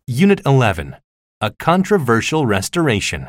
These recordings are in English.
Unit 11. A controversial restoration.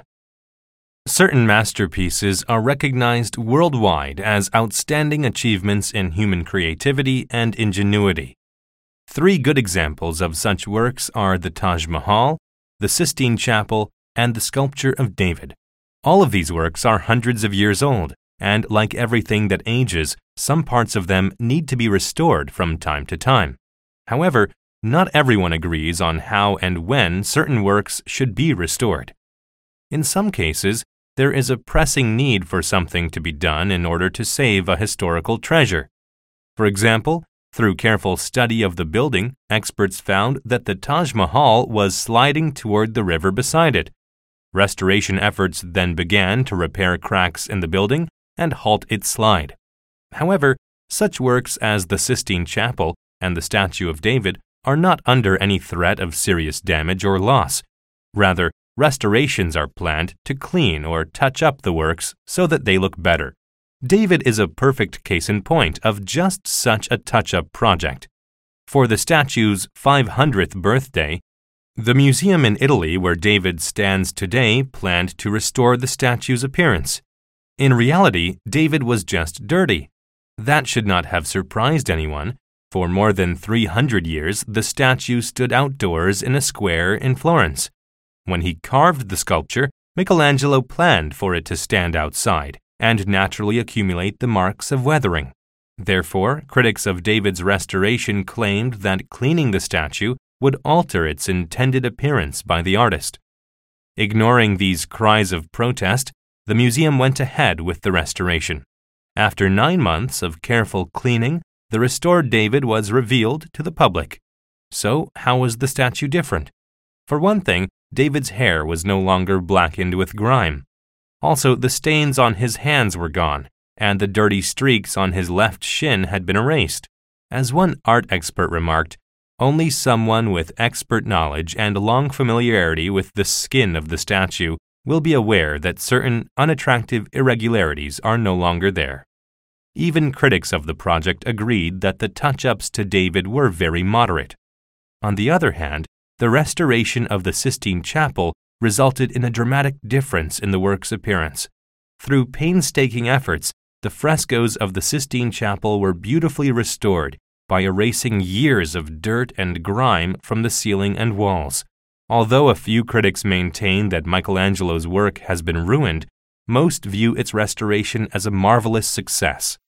Certain masterpieces are recognized worldwide as outstanding achievements in human creativity and ingenuity. Three good examples of such works are the Taj Mahal, the Sistine Chapel, and the Sculpture of David. All of these works are hundreds of years old, and like everything that ages, some parts of them need to be restored from time to time. However, not everyone agrees on how and when certain works should be restored. In some cases, there is a pressing need for something to be done in order to save a historical treasure. For example, through careful study of the building, experts found that the Taj Mahal was sliding toward the river beside it. Restoration efforts then began to repair cracks in the building and halt its slide. However, such works as the Sistine Chapel and the Statue of David are not under any threat of serious damage or loss. Rather, restorations are planned to clean or touch up the works so that they look better. David is a perfect case in point of just such a touch-up project. For the statue's 500th birthday, the museum in Italy where David stands today planned to restore the statue's appearance. In reality, David was just dirty. That should not have surprised anyone. For more than 300 years, the statue stood outdoors in a square in Florence. When he carved the sculpture, Michelangelo planned for it to stand outside and naturally accumulate the marks of weathering. Therefore, critics of David's restoration claimed that cleaning the statue would alter its intended appearance by the artist. Ignoring these cries of protest, the museum went ahead with the restoration. After 9 months of careful cleaning, the restored David was revealed to the public. So, how was the statue different? For one thing, David's hair was no longer blackened with grime. Also, the stains on his hands were gone, and the dirty streaks on his left shin had been erased. As one art expert remarked, only someone with expert knowledge and long familiarity with the skin of the statue will be aware that certain unattractive irregularities are no longer there. Even critics of the project agreed that the touch-ups to David were very moderate. On the other hand, the restoration of the Sistine Chapel resulted in a dramatic difference in the work's appearance. Through painstaking efforts, the frescoes of the Sistine Chapel were beautifully restored by erasing years of dirt and grime from the ceiling and walls. Although a few critics maintain that Michelangelo's work has been ruined, most view its restoration as a marvelous success.